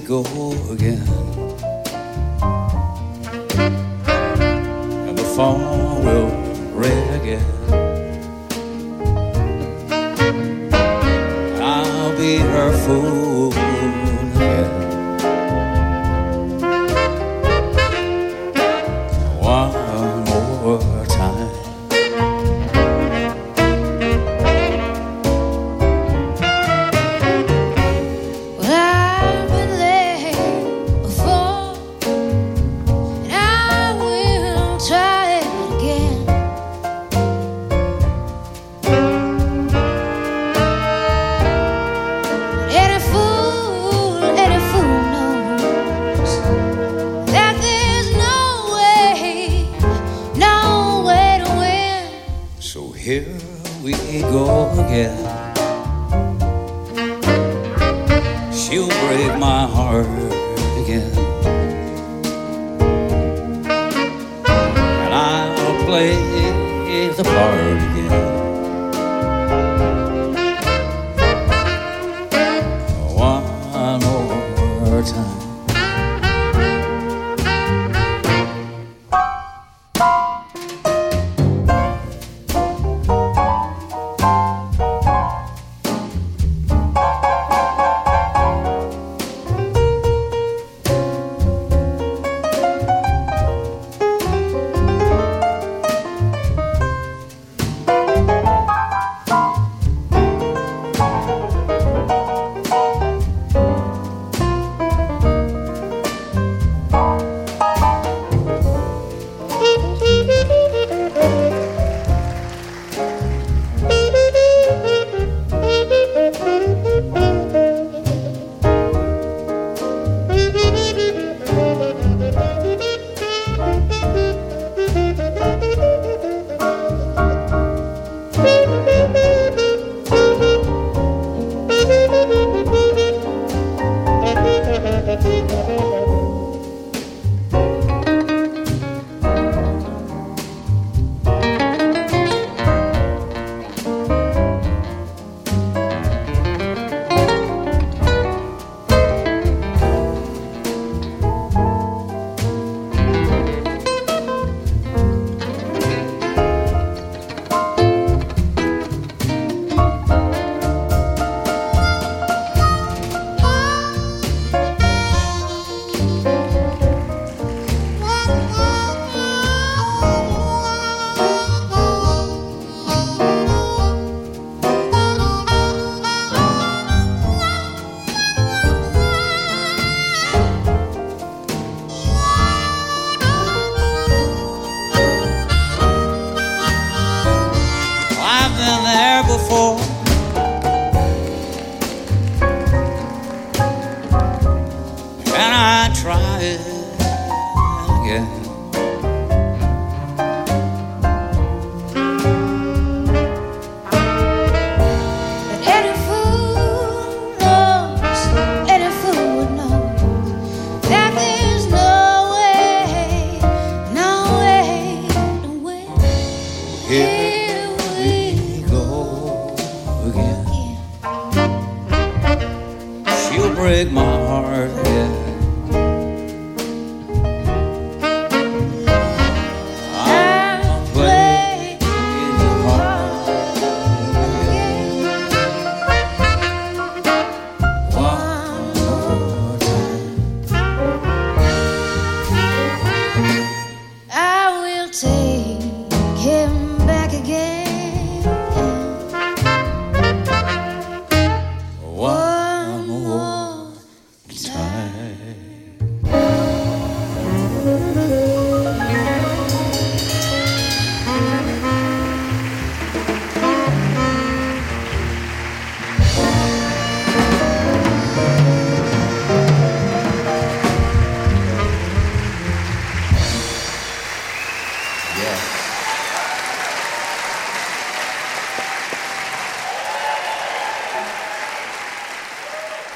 go again. And the phone will ring again. I'll be her fool again. One more time. So here we go again. She'll break my heart again, and I'll play the part again. One more time. Before, and I try it again. But any fool knows, any fool would know that there's no way to win. Here we go again. She'll break my heart again. I'll play the part again. One more time. I will take him back again. One more time. Yes.